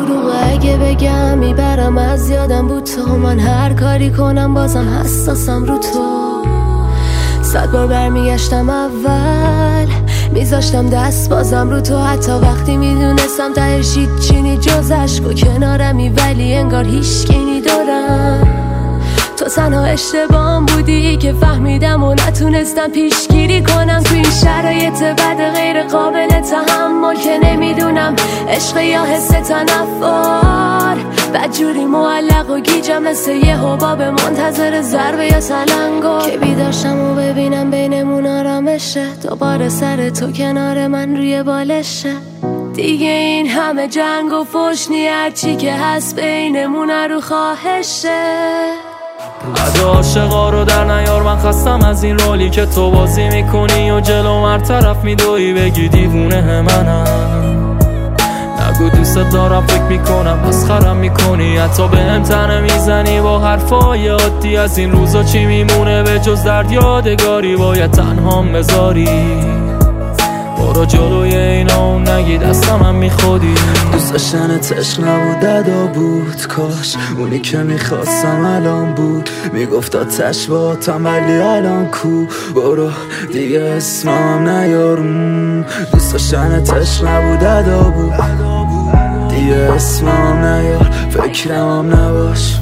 دروغ اگه بگم میبرم از یادم بود تو. من هر کاری کنم بازم حساسم رو تو. 100 بار برمیگشتم اول، میذاشتم دست بازم رو تو. حتی وقتی میدونستم تهش هیچی نی جز عشق و کنارمی، ولی انگار هیچکی دارم. تو تنها اشتباهم بودی که فهمیدم و نتونستم پیشگیری کنم. تو این شرایط بد غیر قابل تحمل که نمیدونم عشق یا حس تنفر. بدجوری معلق و گیجم مثل یه حباب منتظر ضربه یا سلنگو که بیداشم و ببینم بینمون آرامشه. دوباره سر تو کنار من روی بالشه. دیگه این همه جنگ و فشنی هرچی که هست بینمون رو خواهشه. عده عاشقا رو در نیار، من خستم از این رولی که تو بازی میکنی و جلو هر طرف میدوی بگی دیوونه منم. نگو دوست دارم فکر میکنم مسخرم میکنی، حتی به هم تنه میزنی با حرفای عادی. از این روزا چی میمونه به جز درد یادگاری؟ باید تنهام بذاری. برو جلوی اینا اون نگی دستم هم میخودی. دوست داشتنت عشق نبود ادا بود، کاش اونی که میخواستم الان بود. میگفت آتش باتم ولی الان کو. برو دیگه اسمم نیار. دوست داشتنت عشق نبود ادا بود، دیگه اسمم نیار. فکرم نباش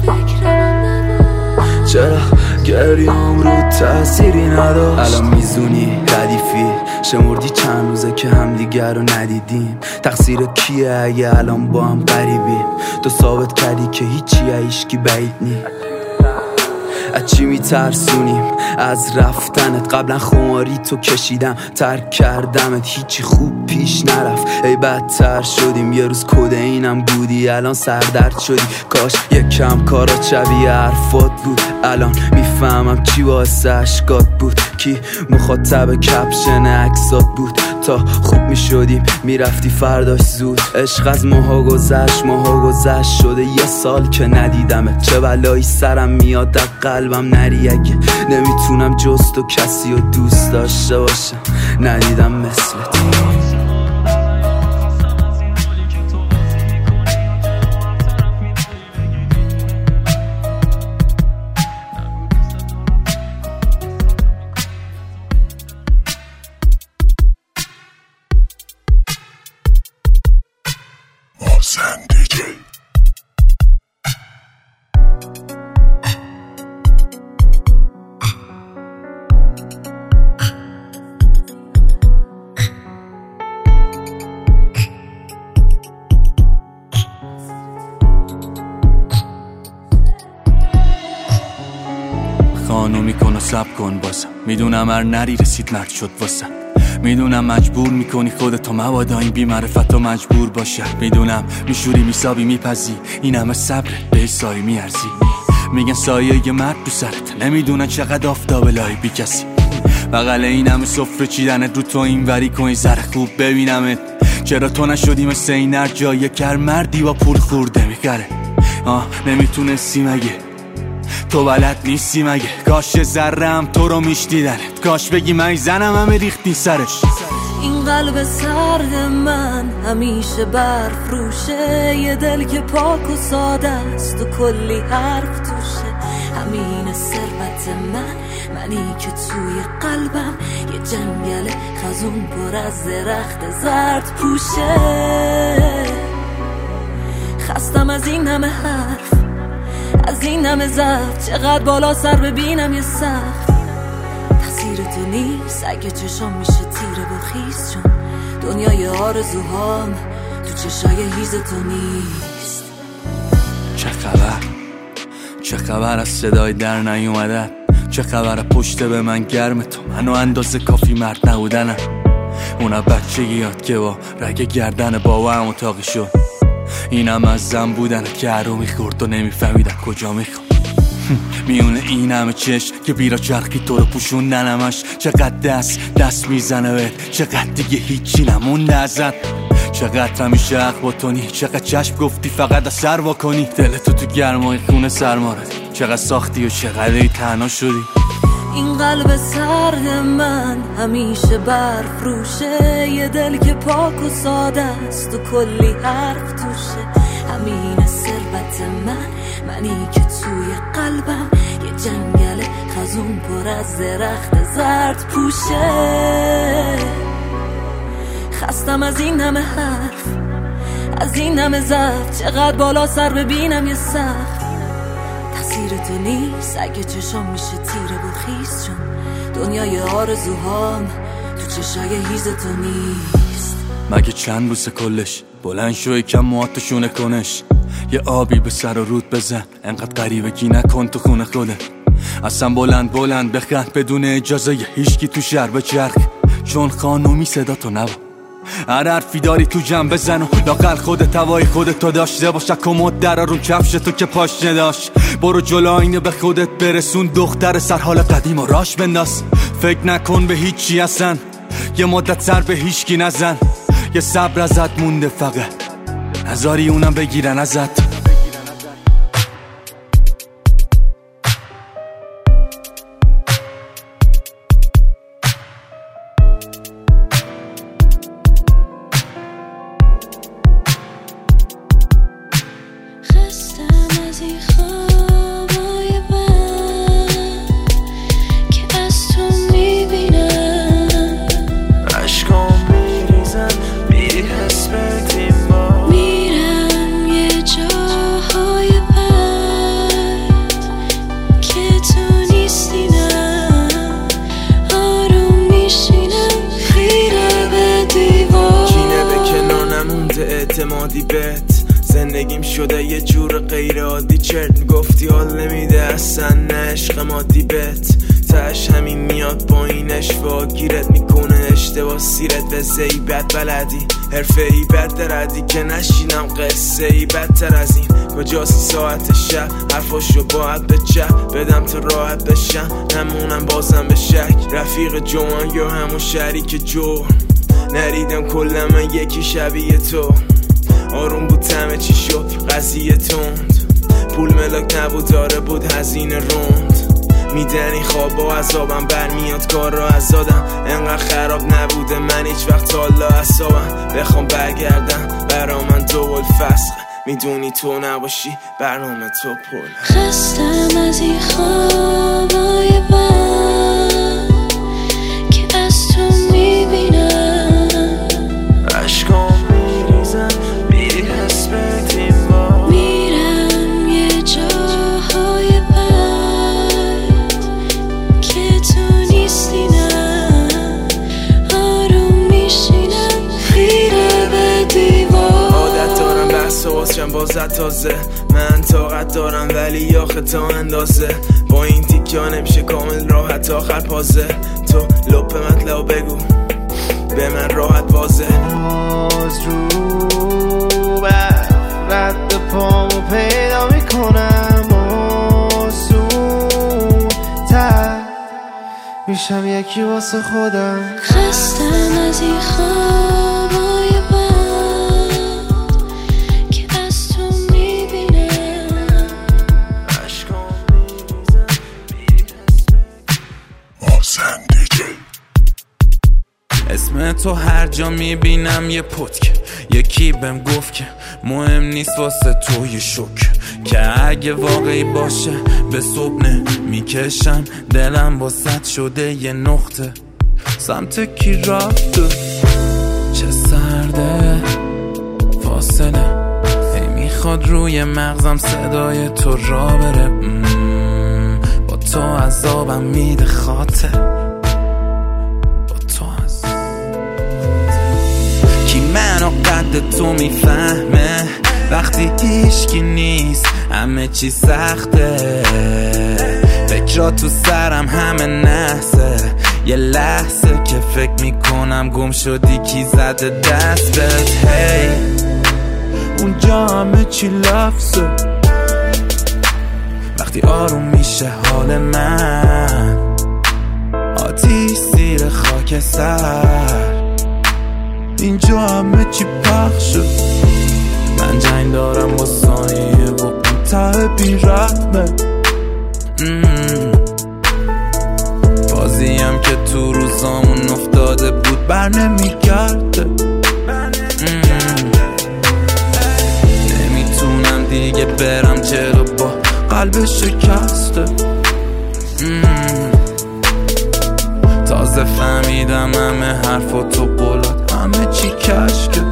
چرا گریام رو تأثیری نداشت. الان میزونی ردیفی شمردی چند روزه که همدیگر رو ندیدیم. تقصیر کیه اگه الان با هم غریبیم؟ تو ثابت کردی که هیچی هیچکی بعید نی. از چی میترسونیم؟ از رفتنت. قبلا خماری تو کشیدم ترک کردمت، هیچی خوب پیش نرفت ای بدتر شدیم. یه روز کدینم بودی الان سردرد شدی. کاش یکم کارات شبیه حرفات بود. الان میفهمم چی واسه اشکات بود، کی مخاطب کپشن عکسات بود. تا خوب میشدیم میرفتی فرداش زود. عشق از ماها گذشت شده یه سال که ندیدمت. چه بلایی سرم میاد در قلبم نری اگه نمیتونم جز تو کسی رو دوست داشته باشم. ندیدم مثل تو. خانو میکن و سب کن بازم. میدونم هر نری رسید مرد شد واسم. میدونم مجبور میکنی خودتو مبادا این بی‌معرفتو مجبور باشه. میدونم میشوری میسابی میپزی این همه صبر به سایه میارزی. میگن سایه یه مرد تو سرت، نمیدونن چقدر آفتاب لای بی کسی. بغل این همه سفره چیدنت رو تو این وری کنی ذره خوب ببینمت. چرا تو نشدی مثل این هر جایه کر مردی با پول خورده میخره. نمیتونستی مگه؟ تو بلد نیستی مگه؟ کاش ذرم تو رو میشدیدنت. کاش بگی من زنم همه ریختی سرش. این قلب سرد من همیشه برف روشه. یه دل که پاک و ساده است و کلی حرف توشه. همین ثروت منی که توی قلبم یه جنگل خزون پر از درخت زرد پوشه. خستم از این همه حرف، از این همه ضعف. چقدر بالا سر ببینم یه سقف. تقصیر تو نیست اگه چشام میشه تیره و خیس، چون دنیای آرزوهام تو چشای هیز تو نیست. چه خبر از صدای در نیومدن؟ چه خبر پشت به من گرم تو؟ منو اندازه کافی مرد نبودنم. اونا بچگیات که با رگ گردن بابا هم اتاقی شد. اینم از زن بودن که هرو میخورد و نمیفهمیدن کجا میخواد. میونه این همه چشم که بیرا چرخی تو رو پوشوندنمش. چقدر دست میزنه بهت، چقدر دیگه هیچی نمونده ازت. چقدر همیشه حق با تونی، چقدر چشم گفتی فقط از سر واکنی. دلتو تو گرمای خونه سرما ردی، چقدر ساختی و چقدر تنها شدی. این قلب سرد من همیشه برف روشه. یه دل که پاک و ساده است و کلی حرف توشه. همین ثروت منی که توی قلبم یه جنگل خزون پر از درخت زرد پوشه. خستم از این همه حرف، از این همه ضعف، چقدر بالا سر ببینم یه سقف. تقصیر تو نیست اگه چشام میشه تیره و خیس، چون دنیای آرزوهام تو چشای هیز تو نیست. مگه چند بوسه کلش بلند شو یکم موهاتو کنش، یه آبی به سر و رود بزن، انقدر غریبگی نکن تو خونه خودت. اصلا بلند بلند بخند بدون اجازه هیچکی تو شهر به چرخ، چون خانومی صدا تو نبا. هر حرفی داری تو جمع بزن و لاقل خودت هوای خودتو داشته باش. کمد در رو کفش تو که پاش نداشت، برو جلو اینه به خودت برسون. دختر سر حال قدیم و راش بنداز، فکر نکن به هیچی اصلا، یه مدت سر به هیچکی نزن. یه صبر ازت مونده فقط، نذاری اونم بگیرن ازت. اعتمادی بهت زندگیم شده یه جور غیر عادی. چرت میگفتی حال نمیده اصلا، نه عشق مادی بهت تاش همین میاد با این اشوا گیرت میکنه اشتباه سیرت. به زیبت بلدی حرفه ای بد دردی که نشینم قصه ای بدتر از این. کجاسی ساعت شب حرفاشو باید به چه بدم تو راحت بشم، همونم بازم به شک. رفیق جوان یا همون شریک جو نریدم کلا من یکی شبیه تو. آروم بود همه چی شد قضیه تند، پول ملاک نبود داره بود هزینه روند. میدنی خواب و عذابم برمیاد کار را از دادم، انقدر خراب نبوده من هیچ وقت حالا اصابم. بخوام برگردم برا من دول فسخ، میدونی تو نباشی برنامه تو پل. خستم از این خوابای بد که از تو میبینم، عشقام میریزن بیری حس بدیم با. میرم یه جاهای بد که تو نیستی، نه آروم میشینم خیره به دیوار. عادت دارم بحث و بازشم بازت تازه، من طاقت دارم ولی آخه تا اندازه. با این تیکیا نمیشه کامل راحت آخر پازه. تو لپ مطلب بگو به من راحت بازه. باز رو بر رد پامو پیدا میکنم، آسون تر میشم یکی واسه خودم. خستم از این خوابای بد که از تو میبینم. اسم تو هر جا میبینم یه پتک، یکی بهم گفت که مهم نیست واسه تو یه شک، که اگه واقعی باشه به صبح میکشم دلم واسط شده یه نقطه. سمت کی رفته چه سرده فاصله، هی میخواد روی مغزم صدای تو را بره. با تو عذابم میده خاطر، منو قد تو میفهمه وقتی هیچکی نیست همه چی سخته. فکرات تو سرم همه نحسه، یه لحظه که فکر میکنم گم شدی کی زده دستت. هی اونجا همه چی لفظه، وقتی آروم میشه حال من آتیش زیر خاک سر. اینجا همه چی پخشه، من جنگ دارم با ثانیه و اون ته بی‌رحمه. بازیم که تو روزامون افتاده بود بر نمیگرده. برم جلو با قلب شکسته. تازه فهمیدم همه حرف و تو قولات همه چی کشکه.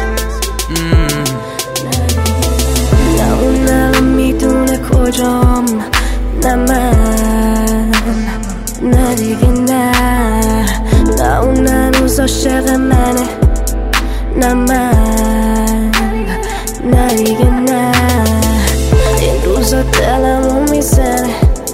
نه اون میدونه کجام، نه من، نه دیگه نه. نه اون هنوز عاشق منه، نه من، نه دیگه نه. این روزا دلمو میزنه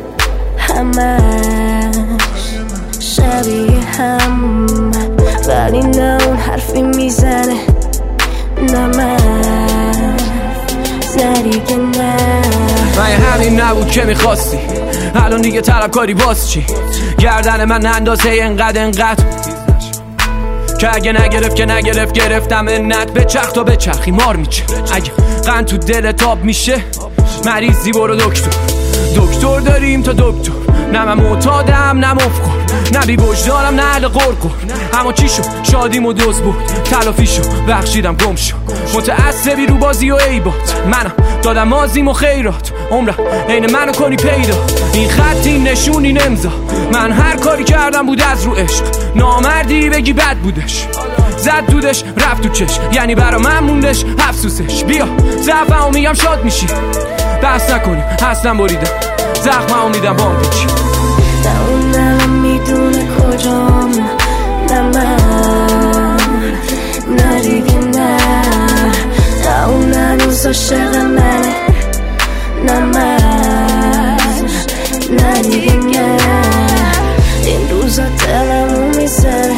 همش شبیه هم، ولی نه اون حرفی میزنه، نه من، نه دیگه نه. من همین نبود که میخواستی، الان دیگه طلبکاری باز چی؟ گردن من اندازه انقدر که اگه نگرفت که نگرفت گرفتم انت. به چرخ تا به چرخی مار میچه، اگه قند تو دل تاب میشه مریضی برو دکتر داریم تا دکتر. نه من معتادم نه مفخور، نه بی وجدانم نه اهل قرقر. اما چی شد شادیم و دوز بود، تلافی شد بخشیدم گم شد. متعصبی رو بازی و عیبات، منم دادم مازیم و خیرات. عمرم عین منو کنی پیدا، این خط این نشون این امضا. من هر کاری کردم بود از رو عشق، نامردی بگی بد بودش. زد دودش رفت تو چش، یعنی برا من موندش افسوسش. بیا ضعفمو میگم شاد میشی، بس نکنیم اصلا بریدم زخممو میدم بام پیچی. نه اون الان میدونه کجام، نه من، نه دیگه نه. نه اون هنوز عاشق منه، نه من، نه دیگه نه. این روزا دلمو میزنه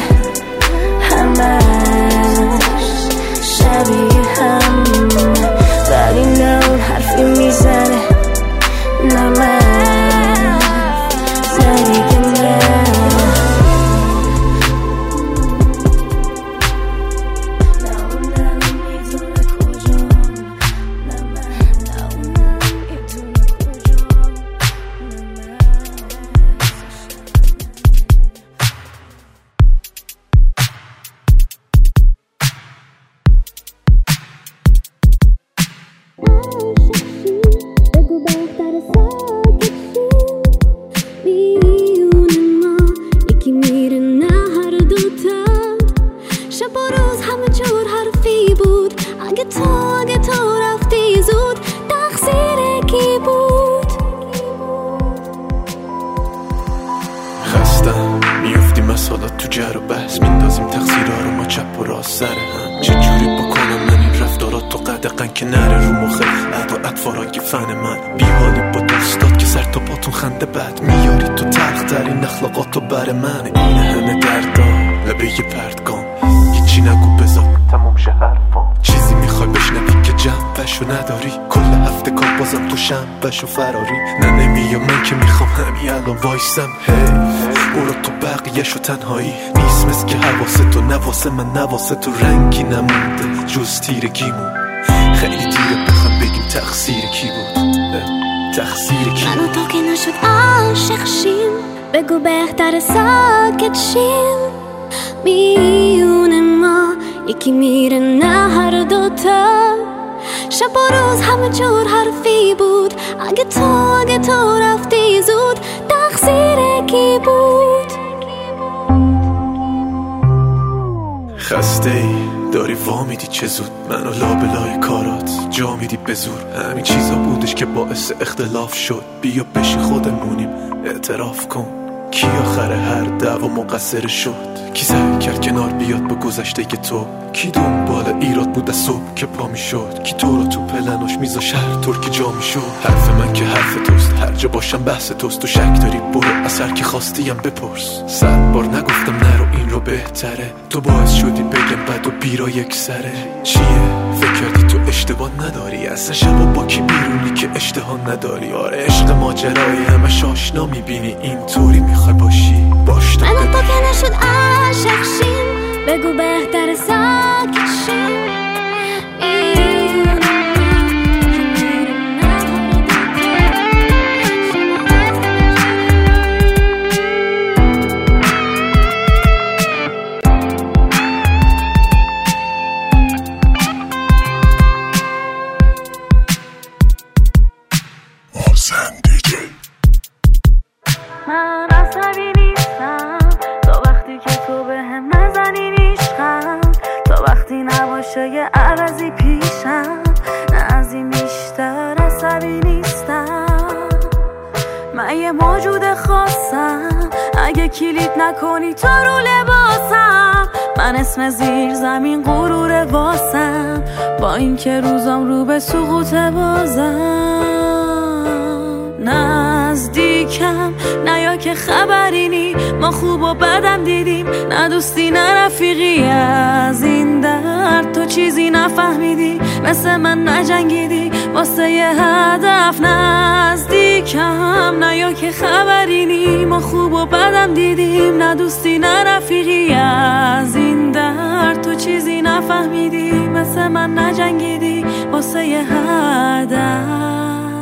همش شبیه هم، ولی نه اون حرفی میزنه، نه من، نه دیگه نه. میفتیم مسئله تو جر و بحث، میندازیم تقصیرها رو ما چپ و راست سر هم. چجوری بکنم من این رفتارات تو قدقن که نره رو مخه عد و اطفاراگی فن من. بیحالی با دوستات که سر تا پاتون خنده بد میاری تو تلخ ترین اخلاقاتو بر من. این همه دردا لبه یه پردگان، هیچی نگو بذار تموم شه حرفام. چیزی میخوای بشنوی که جنبشو نداری، کل هفته کار بازم تو شنبشو فراری. نه نمیام من که میخوام همین الان وایسم. برو تو بقیهشو تنهایی نیست مثل که حواست و نواسه من نواسه تو رنگی نمونده جز تیرگیمون. خیلی دیره بخوام بگیم تقصیر کی بود، تقصیر کی بود. منو تا که نشد عاشق شیم، بگو بهتر ساکت شیم. میونه ما یکی میره نه هر دوتا، شب و روز همه جور حرفی بود. اگه تو رفتی زود تقصیر کی بود؟ خسته ای داری وا میدی چه زود منو لابلای کارات جا میدی به زور. همین چیزا بودش که باعث اختلاف شد، بیا بشین خودمونیم اعتراف کن. کی آخر هر دعوا مقصر شد؟ کی سعی کرد کنار بیاد با گذشته که تو؟ کی دنبال ایراد بود از صبح که پا میشد؟ کی تو رو تو پلناش میذاش هر طور که جا میشد؟ حرف من که حرف توست، هر جا باشم بحث توست. تو شک داری برو اثر که خواستیم بپرس. 100 بار نگفتم نرو این رو بهتره، تو باعث شدی بگم بد و بیرا یک سره. چیه؟ فکر کردی تو اشتباه نداری؟ اصلا شبا با کی بیرونی که اشتها نداری؟ آره عشق ماجرایی همش آشنا میبینی، اینطوری میخوای باشی باش. منو تا که نشد عاشق شیم، بگو بهتر ساکت شیم. نباشه یه عوضی پیشم، نه از این بیشتر عصبی نیستم. من یه موجود خاصم، اگه کلید نکنی تو رو لباسم. من اسم زیر زمین غرور واسم، با اینکه روزام رو به سقوط بازم. نزدیکم نیا که خبری نی، ما خوب و بدم دیدیم، نه دوستی نه رفیقی. از این درد تو چیزی نفهمیدی، مثل من نجنگیدی واسه یه هدف. نزدیکم نیا که خبری نی، ما خوب و بدم دیدیم، نه دوستی نه رفیقی. از این درد تو چیزی نفهمیدی، مثل من نجنگیدی واسه یه هدف.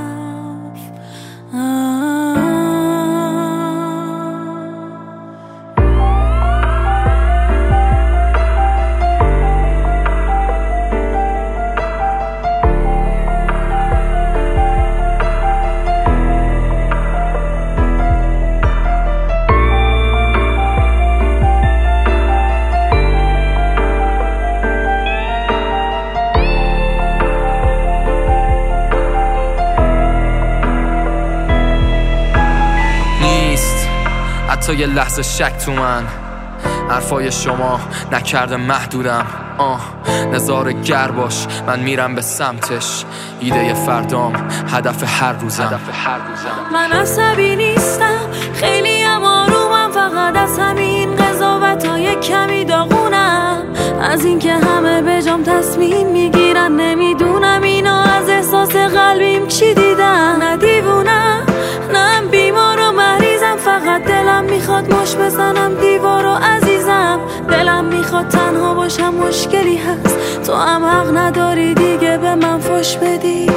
حتی یه لحظه شک تو من، حرفای شما نکرده محدودم. نظاره گر باش، من میرم به سمتش. ایده فردام، هدف هر روزم. من عصبی نیستم، خیلی هم آرومم، فقط از همین قضاوتای کمی داغونم. از اینکه همه به جام تصمیم میگیرن، نمیدونم اینا از احساس قلبیم چی دیدن. نه دیوونم، نه بیمار و مریضم، فقط دلم میخواد مش بزنم دیوارو عزیزم. دلم میخواد تنها باشم، مشکلی هست تو هم حق نداری دیگه به من فش بدی.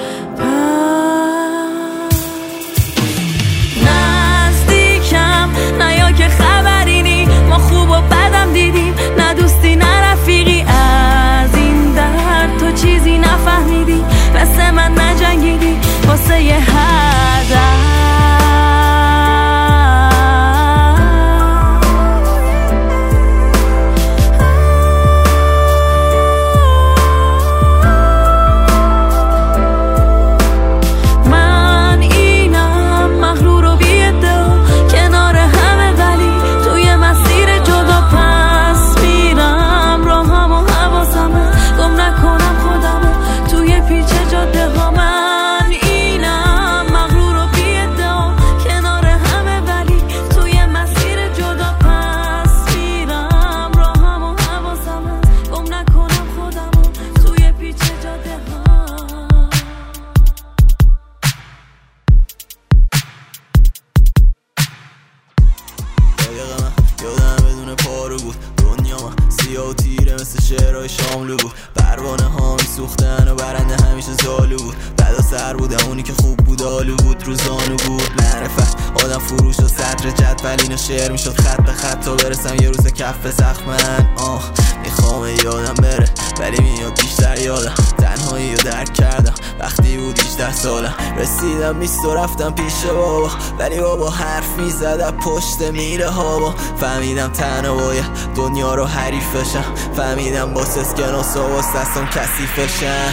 نزدیکم نیا که خبری نی، ما خوب و بدم دیدیم، نه دوستی نه رفیقی. از این درد تو چیزی نفهمیدی، مثل من نجنگیدی واسه یه هدف. یادم بدون پارو بود، دنیا من سیاه و تیره مثل شعرهای شاملو بود. پروانه ها می سوختن و برنده همیشه زالو بود. بدا سر بودم، اونی که خوب بود آلو بود، روزانو بود. معرفت آدم فروش و سطر جدول اینو شعر میشد خط به خط تا برسم یه روز کف سخت. من میخوام یادم بره ولی میاد بیشتر یادم. تنهایی رو درک کردم وقتی بود 18 سالم. رسیدم 20 و رفتم پیش بابا، ولی بابا حرف میزد پشت میره ها. فهمیدم تنها باید دنیا رو حریف بشم، فهمیدم با سسکناس و با دستم کثیفشم.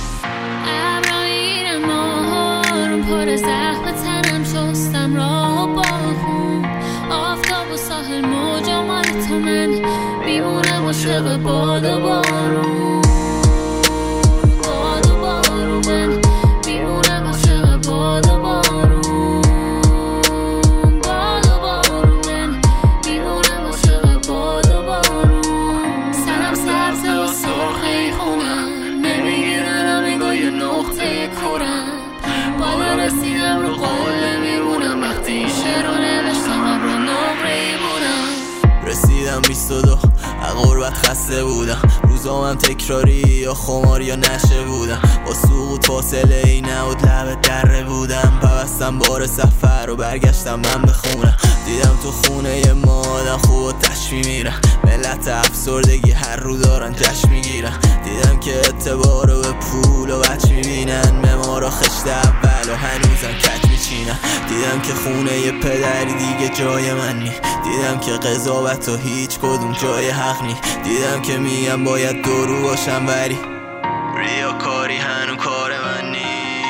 ابرای ماهارم پر زخم تنم، شستم راه و باخون آفتاب و ساحل موجا مال تو. من میمونم عاشق باد و بارون، باد و بارون. من میمونم عاشق باد و بارون، باد و بارون. من میمونم عاشق باد و بارون. سرم سبزه و سرخه خونم، نمیگیرن نگاه یه نقطه کورم. بالا رسیدم رو قله میمونم، وقتی شعر رو نوشتم رو نقره بودم. رسیدم 22 غربت خسته بودم، روزامم تکراری یا خمار یا نشه بودم. با سقوط فاصله ای نبود، لب دره بودم. پوستم بار سفر و برگشتم من به خونم. دیدم تو خونه یه ما آدم خوب و تش میمیرن، ملت افسردگی هر رو دارن جشن میگیرن. دیدم که اعتبار رو به پول و بچ میبینن، ممارا خشت اول و هنوزم کج میشن. میچینم. دیدم که خونه ی پدری دیگه جای من نی. دیدم که قضاوت و هیچ کدوم جای حق نی. دیدم که میگم باید درو باشم ولی ریاکاری هنو کار من نی.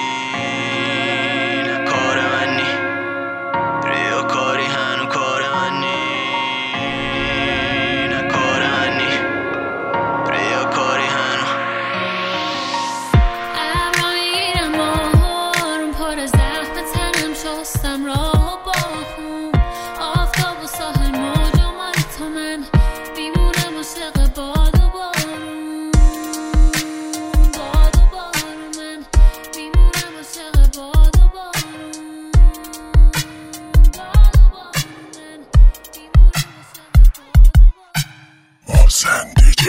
نه کار من نی. ریاکاری هنو کار من نی. نه کار من نی. ریاکاری هنو. ابرا میگیرم آروم پر از زخم تنم شستم راه با خون آفتاب و ساحل موج و مال تو من میمونم عاشق باد و بارون باد و بارون من میمونم عاشق باد و بارون باد و بارون من میمونم عاشق باد و بارون. آسن دیجی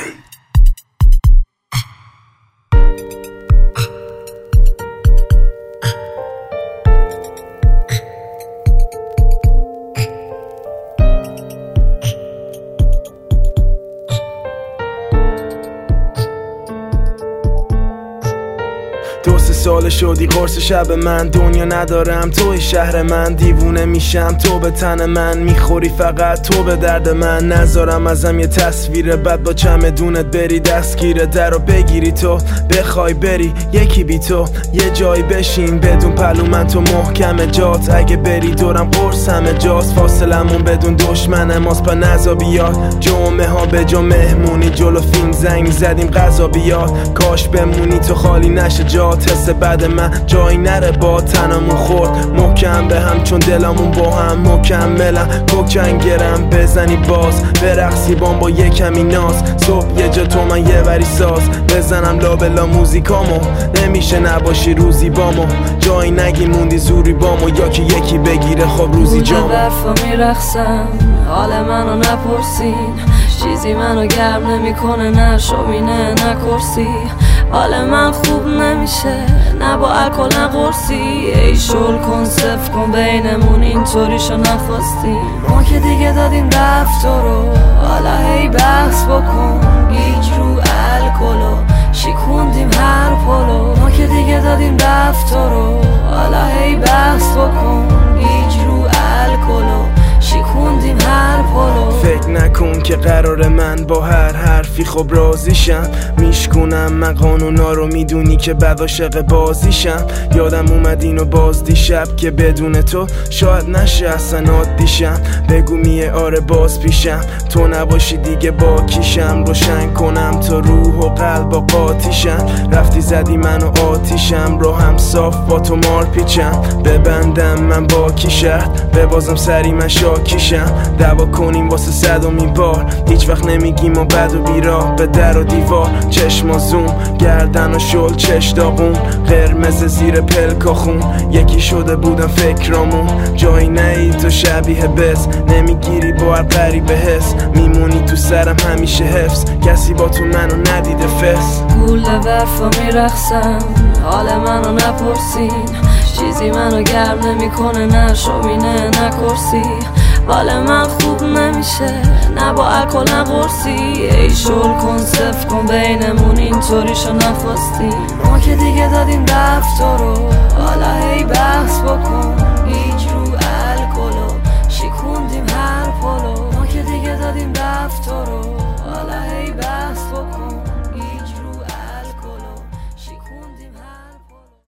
دو سه سال شدی قرص شب من. دنیا ندارم توی شهر من. دیوونه میشم تو به تن من. میخوری فقط تو به درد من. نذارم ازم یه تصویر بد با چمدونت بری دستگیر در رو بگیری تو بخوای بری یکی بی تو یه جایی بشین بدون پلو من تو محکم جات. اگه بری دورم قرص همه جاست. فاصلمون بدون دشمن ماست پا نزا بیاد. جمعه ها به جا مهمونی جلو فیلم زنگ زدیم غذا بیاد. کاش بمونی تو خالی نشه جات. حس بعد من جایی نره با تنمون خورد محکم به هم چون دلمون با هم مکملم. کوکنگرم بزنی باز برقصی با یه کمی ناز. صبح یه جا تو من یه وری ساز بزنم لابلا موزیکامو. نمیشه نباشی روزی بامو جایی نگی موندی زوری بامو یا که یکی بگیره خب روزی جامو. برفا میرخصم حال منو نپرسین. چیزی منو گرم نمیکنه نه شومینه نه کرسی. حال من خوب نمیشه نه با الکل نه قرصی. ای شل کن صف کن بینمون اینطوریشو نخواستیم. ما که دیگه دادیم رفت رو حالا هی بحث بکن. گیج رو الکلو شیکوندیم هر پلو. ما که دیگه دادیم رفت رو حالا هی بحث بکن. گیج رو الکلو شیکوندیم هر پلو. فکر نکن که قرار من با هر حرفی خب راضیشم. میشکنم من قانونا رو میدونی که بد عاشق بازیشم. یادم اومد اینو باز دیشب که بدون تو شاید نشه اصلا عادیشم. بگو میه آره باز پیشم تو نباشی دیگه با کیشم. روشن کنم تا روح و قلب و قاطیشم. رفتی زدی منو آتیشم رو هم صاف با تو مار پیچم. ببندم من با کی شرط ببازم سری من شاکیشم. دعوا کنیم واسه صدومین بار هیچ وقت نمیگیم و بد و بیراه. به در و دیوار چشم زوم گردن و شل چش داغون قرمز زیر پلکا خون. یکی شده بودم فکرامون جایی نهی تو شبیه بس. نمیگیری با هر غریبه حس میمونی تو سرم همیشه حفظ. کسی با تو منو ندیده فس. گوله برفا میرخصم حال منو نپرسین. چیزی منو گرم نمیکنه نه شومینه نه کرسی. حال من خوب نمیشه نه با الکل نه قرصی. ای شل کن صف کن بینمون اینطوریشو نخواستیم. ما که دیگه دادیم رفت رو حالا هی بحث بکن. هیچ رو الکلو شیکوندیم هر پلو. ما که دیگه دادیم رفت رو